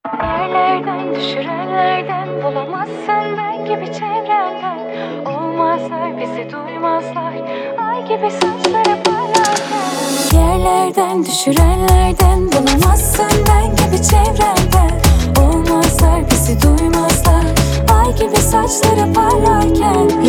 Yerlerden düşürenlerden bulamazsın ben gibi çevrenden. Olmazlar bizi duymazlar ay gibi saçları parlarken. Yerlerden düşürenlerden bulamazsın ben gibi çevrenden. Olmazlar bizi duymazlar ay gibi saçları parlarken.